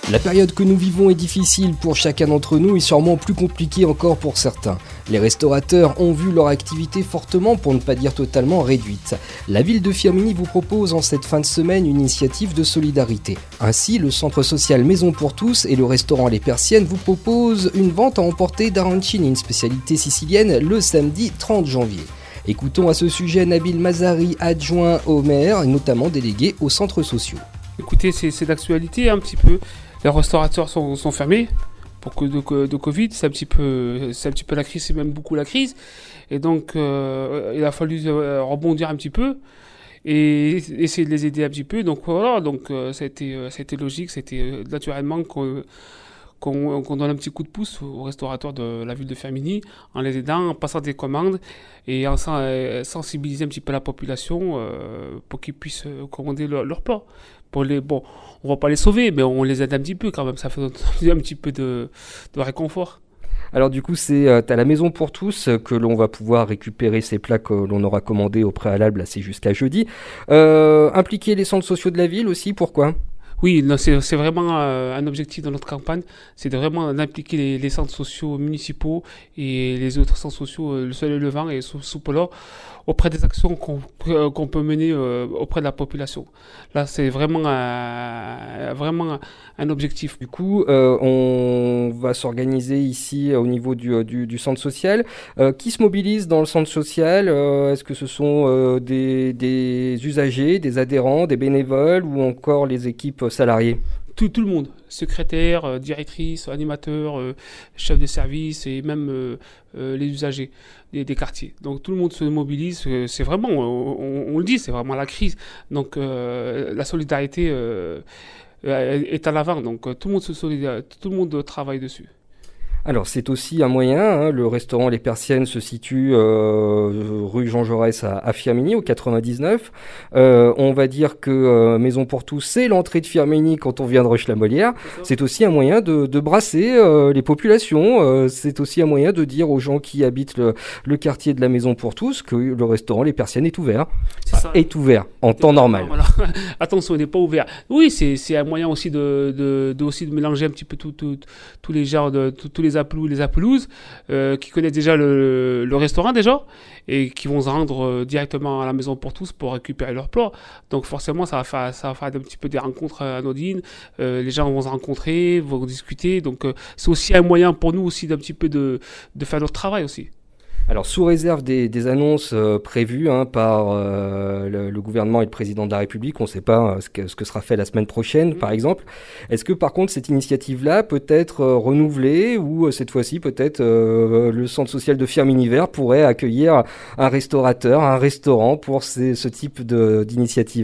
La période que nous vivons est difficile pour chacun d'entre nous et sûrement plus compliquée encore pour certains. Les restaurateurs ont vu leur activité fortement, pour ne pas dire totalement, réduite. La ville de Firminy vous propose en cette fin de semaine une initiative de solidarité. Ainsi, le centre social Maison pour tous et le restaurant Les Persiennes vous proposent une vente à emporter d'arancini, une spécialité sicilienne, le samedi 30 janvier. Écoutons à ce sujet Nabil Mazari, adjoint au maire et notamment délégué aux centres sociaux. Écoutez, c'est d'actualité un petit peu. Les restaurateurs sont fermés pour cause de Covid. C'est un petit peu la crise, c'est même beaucoup la crise. Et donc, il a fallu rebondir un petit peu et essayer de les aider un petit peu. Donc voilà, ça a été logique, c'était naturellement qu'on donne un petit coup de pouce aux restaurateurs de la ville de Firminy en les aidant, en passant des commandes et en sensibiliser un petit peu la population pour qu'ils puissent commander leur plat. On va pas les sauver, mais on les aide un petit peu quand même, ça fait un petit peu de réconfort. Alors du coup, c'est à la Maison pour tous que l'on va pouvoir récupérer ces plats que l'on aura commandés au préalable, là, c'est jusqu'à jeudi. Impliquer les centres sociaux de la ville aussi, pourquoi ? Oui, non, c'est vraiment un objectif de notre campagne, c'est de vraiment impliquer les centres sociaux municipaux et les autres centres sociaux, le Soleil Levant et Soupola, auprès des actions qu'on peut mener auprès de la population. Là, c'est vraiment un objectif. Du coup, on va s'organiser ici au niveau du centre social. Qui se mobilise dans le centre social ? Est-ce que ce sont des usagers, des adhérents, des bénévoles ou encore les équipes salariées ? Tout le monde, secrétaire, directrice, animateur, chef de service et même les usagers des quartiers. Donc tout le monde se mobilise, c'est vraiment, on le dit, c'est vraiment la crise. Donc la solidarité est à l'avant, donc tout le monde travaille dessus. Alors c'est aussi un moyen, le restaurant Les Persiennes se situe rue Jean Jaurès à Firminy, au 99. On va dire que Maison pour tous, c'est l'entrée de Firminy quand on vient de Roche-la-Molière. C'est aussi un moyen de brasser les populations. C'est aussi un moyen de dire aux gens qui habitent le quartier de la Maison pour tous que le restaurant Les Persiennes est ouvert. Est ouvert en temps normal. Voilà. Attention, il n'est pas ouvert. Oui, c'est un moyen aussi de mélanger un petit peu tous les genres, tous les apelouses qui connaissent déjà le restaurant déjà et qui vont se rendre directement à la Maison pour tous pour récupérer leur plat. Donc forcément, ça va faire un petit peu des rencontres anodines. Les gens vont se rencontrer, vont discuter. Donc c'est aussi un moyen pour nous aussi d'un petit peu de faire notre travail aussi. Alors, sous réserve des annonces prévues par le gouvernement et le président de la République, on ne sait pas ce que sera fait la semaine prochaine, par exemple. Est-ce que, par contre, cette initiative-là peut être renouvelée ou cette fois-ci, peut-être, le centre social de Firminy Vert pourrait accueillir un restaurant pour ce type d'initiative ?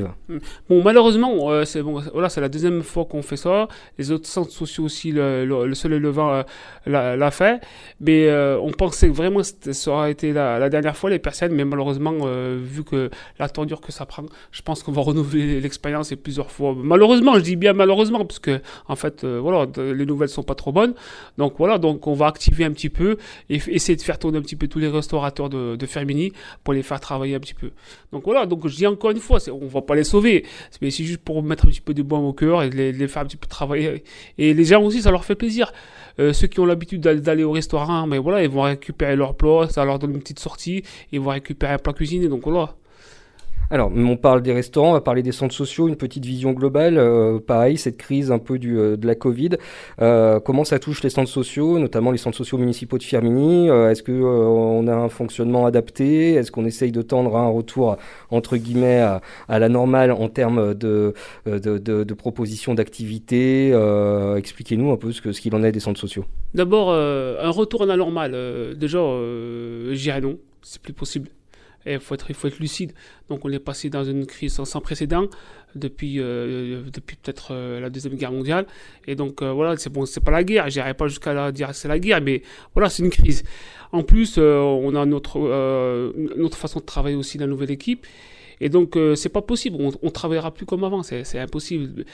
Bon, malheureusement, c'est la deuxième fois qu'on fait ça. Les autres centres sociaux aussi, le Soleil Levant l'a fait. Mais on pensait vraiment que ça aurait été la dernière fois, Les Persiennes, mais malheureusement, vu que la tournure que ça prend, je pense qu'on va renouveler l'expérience et plusieurs fois. Malheureusement, je dis bien malheureusement, parce que en fait, les nouvelles sont pas trop bonnes. Donc voilà, on va activer un petit peu et essayer de faire tourner un petit peu tous les restaurateurs de Firminy pour les faire travailler un petit peu. Donc voilà, je dis encore une fois, on va pas les sauver, mais c'est juste pour mettre un petit peu de baume au cœur et les faire un petit peu travailler. Et les gens aussi, ça leur fait plaisir. Ceux qui ont l'habitude d'aller au restaurant, mais voilà, ils vont récupérer leur plat, ça leur donne une petite sortie, ils vont récupérer un plat cuisiné, donc voilà. Alors, on parle des restaurants, on va parler des centres sociaux, une petite vision globale. Pareil, cette crise un peu de la Covid, comment ça touche les centres sociaux, notamment les centres sociaux municipaux de Firminy ? Est-ce qu'on a un fonctionnement adapté ? Est-ce qu'on essaye de tendre à un retour, entre guillemets, à la normale en termes de propositions d'activités ? Expliquez-nous un peu ce qu'il en est des centres sociaux. D'abord, un retour à la normale. Déjà, je dirais non, c'est plus possible. Il faut être lucide. Donc on est passé dans une crise sans précédent depuis peut-être la Deuxième Guerre mondiale. Et donc voilà, c'est pas la guerre. Je n'irai pas jusqu'à dire que c'est la guerre, mais voilà, c'est une crise. En plus, on a notre façon de travailler aussi, la nouvelle équipe. Et donc, c'est pas possible. On travaillera plus comme avant. C'est impossible.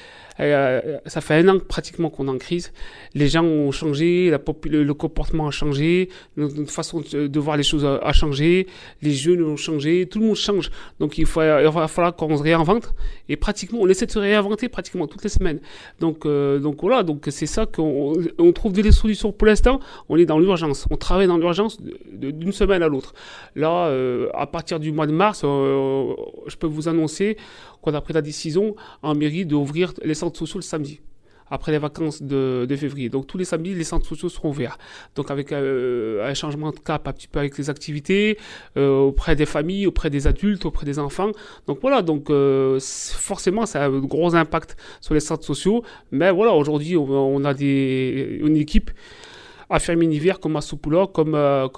Ça fait 1 an pratiquement qu'on est en crise. Les gens ont changé, le comportement a changé, notre façon de voir les choses a changé, les jeunes ont changé, tout le monde change. Donc, il va falloir qu'on se réinvente. Et pratiquement, on essaie de se réinventer pratiquement toutes les semaines. Donc voilà. Donc, c'est ça qu'on trouve des solutions. Pour l'instant, on est dans l'urgence. On travaille dans l'urgence d'une semaine à l'autre. Là, à partir du mois de mars, je peux vous annoncer qu'on a pris la décision en mairie d'ouvrir les centres sociaux le samedi, après les vacances de février. Donc tous les samedis, les centres sociaux seront ouverts. Donc avec un changement de cap un petit peu avec les activités, auprès des familles, auprès des adultes, auprès des enfants. Donc voilà, forcément ça a un gros impact sur les centres sociaux. Mais voilà, aujourd'hui on a une équipe à Firminy-Vert, comme à Soupoula, comme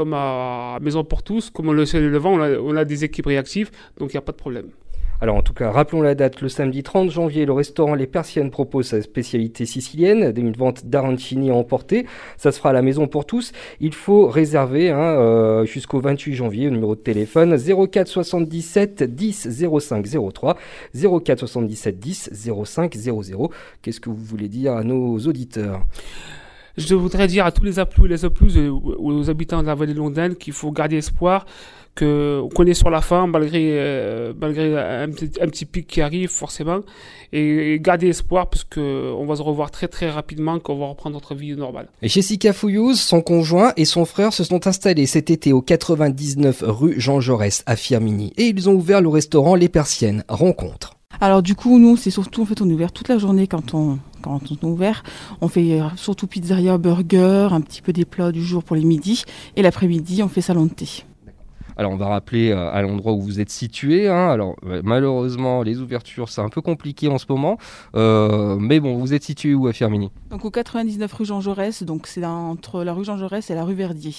à Maison pour tous, comme le Soleil Levant, on a des équipes réactives, donc il n'y a pas de problème. Alors en tout cas, rappelons la date, le samedi 30 janvier, le restaurant Les Persiennes propose sa spécialité sicilienne, une vente d'arancini à emporter. Ça se fera à la Maison pour tous. Il faut réserver jusqu'au 28 janvier, au numéro de téléphone 04 77 10 05 03, 04 77 10 05 00. Qu'est-ce que vous voulez dire à nos auditeurs ? Je voudrais dire à tous les Aplous et les Aplouses, aux habitants de la vallée de Londaine, qu'il faut garder espoir, qu'on est sur la fin, malgré un petit pic qui arrive forcément, et garder espoir, parce qu'on va se revoir très très rapidement, qu'on va reprendre notre vie normale. Et Jessica Fouillouz, son conjoint et son frère se sont installés cet été au 99 rue Jean Jaurès à Firminy, et ils ont ouvert le restaurant Les Persiennes. Rencontre. Alors du coup, nous, c'est surtout, en fait, on est ouvert toute la journée quand on est ouvert. On fait surtout pizzeria, burger, un petit peu des plats du jour pour les midis. Et l'après-midi, on fait salon de thé. Alors on va rappeler à l'endroit où vous êtes situé. Alors malheureusement, les ouvertures, c'est un peu compliqué en ce moment. Mais bon, vous êtes situé où à Firminy ? Donc au 99 rue Jean Jaurès, donc c'est entre la rue Jean Jaurès et la rue Verdier.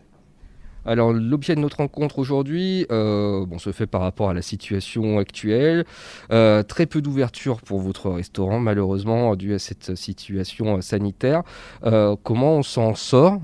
Alors l'objet de notre rencontre aujourd'hui se fait par rapport à la situation actuelle. Très peu d'ouverture pour votre restaurant, malheureusement, dû à cette situation sanitaire. Comment on s'en sort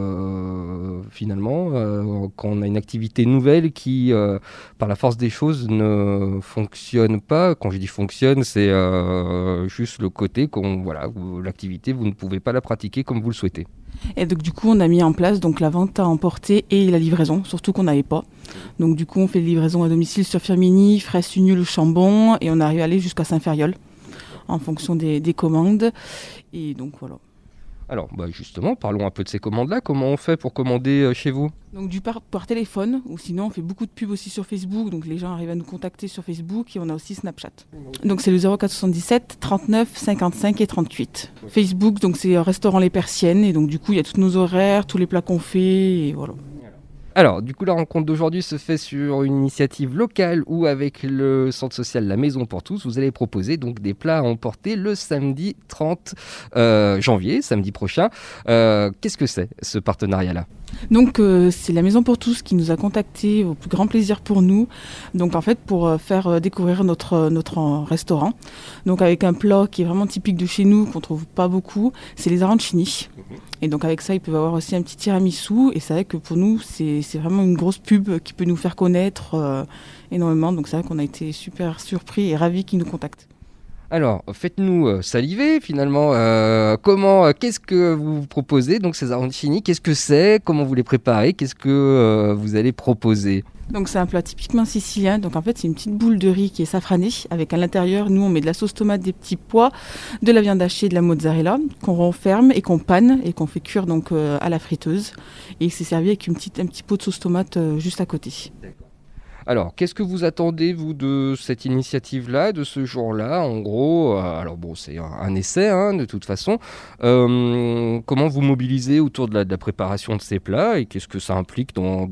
finalement quand on a une activité nouvelle qui, par la force des choses, ne fonctionne pas. Quand je dis fonctionne, c'est juste le côté l'activité, vous ne pouvez pas la pratiquer comme vous le souhaitez. Et donc du coup, on a mis en place la vente à emporter et la livraison, surtout qu'on n'avait pas. Donc du coup, on fait des livraisons à domicile sur Firminy, Fraisse-Tugnul, Chambon, et on arrive à aller jusqu'à Saint-Ferriol en fonction des commandes. Et donc voilà. Alors justement, parlons un peu de ces commandes-là. Comment on fait pour commander chez vous ? Donc par téléphone, ou sinon on fait beaucoup de pubs aussi sur Facebook, donc les gens arrivent à nous contacter sur Facebook, et on a aussi Snapchat. Donc c'est le 04 77 39 55 et 38. Facebook, donc c'est Restaurant Les Persiennes, et donc du coup il y a tous nos horaires, tous les plats qu'on fait, et voilà. Alors, du coup, la rencontre d'aujourd'hui se fait sur une initiative locale où, avec le centre social La Maison pour tous, vous allez proposer donc des plats à emporter le samedi 30 janvier, samedi prochain. Qu'est-ce que c'est, ce partenariat-là ? Donc, c'est La Maison pour tous qui nous a contactés, au plus grand plaisir pour nous. Donc, en fait, pour faire découvrir notre restaurant. Donc, avec un plat qui est vraiment typique de chez nous, qu'on trouve pas beaucoup, c'est les arancini. Et donc, avec ça, ils peuvent avoir aussi un petit tiramisu. Et c'est vrai que pour nous, c'est vraiment une grosse pub qui peut nous faire connaître énormément. Donc, c'est vrai qu'on a été super surpris et ravis qu'ils nous contactent. Alors, faites-nous saliver finalement. Qu'est-ce que vous proposez, donc ces arancini ? Qu'est-ce que c'est ? Comment vous les préparez ? Qu'est-ce que vous allez proposer ? Donc c'est un plat typiquement sicilien. Donc en fait c'est une petite boule de riz qui est safranée avec à l'intérieur, nous on met de la sauce tomate, des petits pois, de la viande hachée, de la mozzarella qu'on renferme et qu'on panne et qu'on fait cuire donc à la friteuse. Et c'est servi avec un petit pot de sauce tomate juste à côté. D'accord. Alors, qu'est-ce que vous attendez, vous, de cette initiative-là, de ce jour-là ? En gros, c'est un essai, de toute façon. Comment vous mobilisez autour de la préparation de ces plats et qu'est-ce que ça implique dans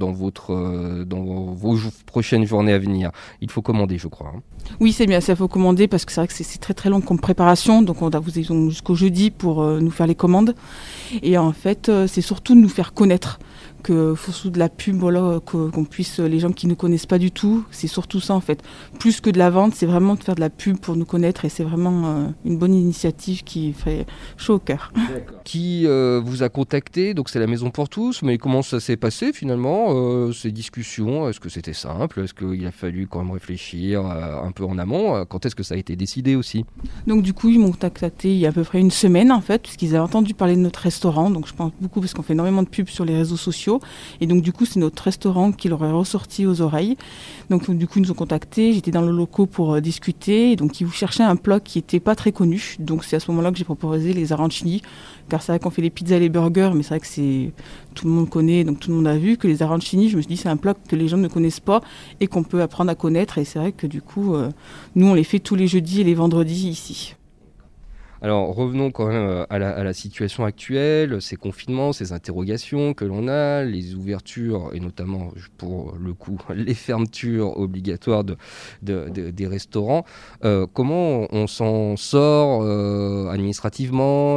vos prochaines journées à venir ? Il faut commander, je crois. Oui, c'est bien, ça faut commander parce que c'est vrai que c'est très très long comme préparation. Donc, vous avez jusqu'au jeudi pour nous faire les commandes. Et en fait, c'est surtout de nous faire connaître que faut de la pub, voilà, qu'on puisse, les gens qui ne connaissent pas du tout, c'est surtout ça en fait. Plus que de la vente, c'est vraiment de faire de la pub pour nous connaître et c'est vraiment une bonne initiative qui fait chaud au cœur. Qui vous a contacté? Donc c'est la Maison pour tous, mais comment ça s'est passé finalement, ces discussions? Est-ce que c'était simple? Est-ce qu'il a fallu quand même réfléchir un peu en amont? Quand est-ce que ça a été décidé aussi? Donc du coup, ils m'ont contacté il y a à peu près une semaine en fait, puisqu'ils avaient entendu parler de notre restaurant, donc je pense beaucoup parce qu'on fait énormément de pubs sur les réseaux sociaux. Et donc du coup c'est notre restaurant qui leur est ressorti aux oreilles. Donc du coup ils nous ont contactés, j'étais dans le locaux pour discuter. Et donc ils cherchaient un plat qui n'était pas très connu. Donc c'est à ce moment-là que j'ai proposé les arancini. Car c'est vrai qu'on fait les pizzas et les burgers, mais c'est vrai que tout le monde connaît, donc tout le monde a vu que les arancini, je me suis dit c'est un plat que les gens ne connaissent pas et qu'on peut apprendre à connaître. Et c'est vrai que du coup nous on les fait tous les jeudis et les vendredis ici. Alors revenons quand même à la situation actuelle, ces confinements, ces interrogations que l'on a, les ouvertures et notamment pour le coup les fermetures obligatoires des restaurants. Comment on s'en sort administrativement,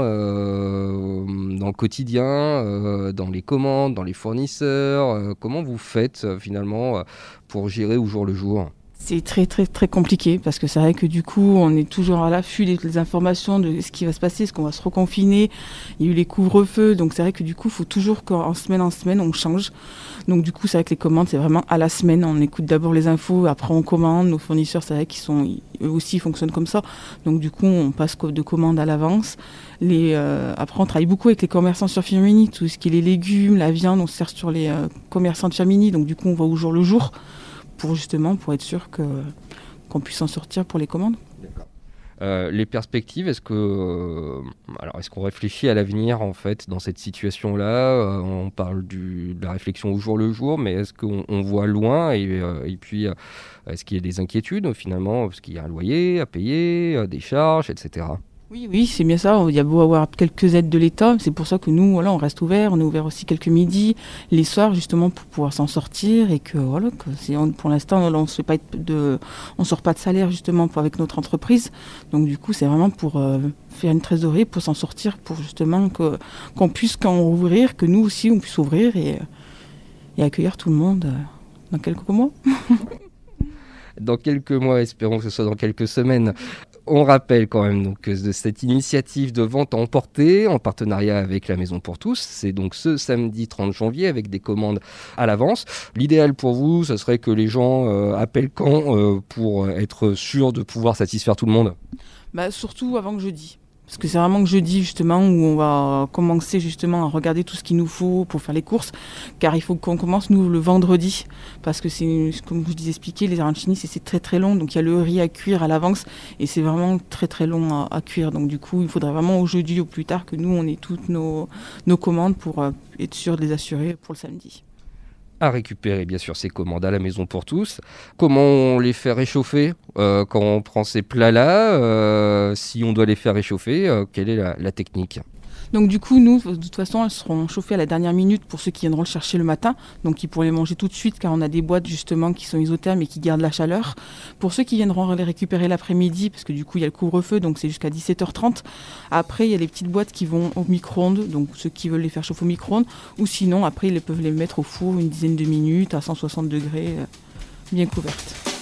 dans le quotidien, dans les commandes, dans les fournisseurs? Comment vous faites finalement pour gérer au jour le jour? C'est très très très compliqué parce que c'est vrai que du coup on est toujours à l'affût des informations de ce qui va se passer, est-ce qu'on va se reconfiner, il y a eu les couvre-feux, donc c'est vrai que du coup il faut toujours qu'en semaine en semaine on change. Donc du coup c'est vrai que les commandes c'est vraiment à la semaine, on écoute d'abord les infos, après on commande, nos fournisseurs c'est vrai eux aussi fonctionnent comme ça, donc du coup on passe de commandes à l'avance. Après on travaille beaucoup avec les commerçants sur Firminy, tout ce qui est les légumes, la viande, on se sert sur les commerçants de Firminy, donc du coup on va au jour le jour. Pour être sûr qu'on puisse en sortir pour les commandes. D'accord. Les perspectives, est-ce qu'on réfléchit à l'avenir en fait dans cette situation-là? On parle de la réflexion au jour le jour, mais est-ce qu'on voit loin et puis est-ce qu'il y a des inquiétudes finalement parce qu'il y a un loyer à payer, des charges, etc. Oui, c'est bien ça. Il y a beau avoir quelques aides de l'État, c'est pour ça que nous, voilà, on reste ouvert. On est ouvert aussi quelques midis, les soirs, justement, pour pouvoir s'en sortir et que, voilà, pour l'instant, on sort pas de salaire, justement, avec notre entreprise. Donc, du coup, c'est vraiment pour faire une trésorerie, pour s'en sortir, pour justement qu'on puisse, quand on ouvrir, que nous aussi, on puisse ouvrir et accueillir tout le monde dans quelques mois. Dans quelques mois, espérons que ce soit dans quelques semaines. On rappelle quand même donc, de cette initiative de vente à emporter en partenariat avec la Maison pour tous. C'est donc ce samedi 30 janvier avec des commandes à l'avance. L'idéal pour vous, ce serait que les gens appellent quand pour être sûrs de pouvoir satisfaire tout le monde? Surtout avant que jeudi. Parce que c'est vraiment que jeudi justement où on va commencer justement à regarder tout ce qu'il nous faut pour faire les courses. Car il faut qu'on commence nous le vendredi. Parce que c'est, comme je vous expliqué, les arancini c'est très très long. Donc il y a le riz à cuire à l'avance et c'est vraiment très très long à cuire. Donc du coup il faudrait vraiment au jeudi ou plus tard que nous on ait toutes nos commandes pour être sûr de les assurer pour le samedi. À récupérer bien sûr ces commandes à la Maison pour tous. Comment on les fait réchauffer quand on prend ces plats-là? Si on doit les faire réchauffer, quelle est la technique? Donc du coup, nous, de toute façon, elles seront chauffées à la dernière minute pour ceux qui viendront le chercher le matin. Donc ils pourront les manger tout de suite car on a des boîtes justement qui sont isothermes et qui gardent la chaleur. Pour ceux qui viendront les récupérer l'après-midi, parce que du coup il y a le couvre-feu, donc c'est jusqu'à 17h30. Après, il y a les petites boîtes qui vont au micro-ondes, donc ceux qui veulent les faire chauffer au micro-ondes. Ou sinon, après, ils peuvent les mettre au four une dizaine de minutes à 160 degrés, bien couvertes.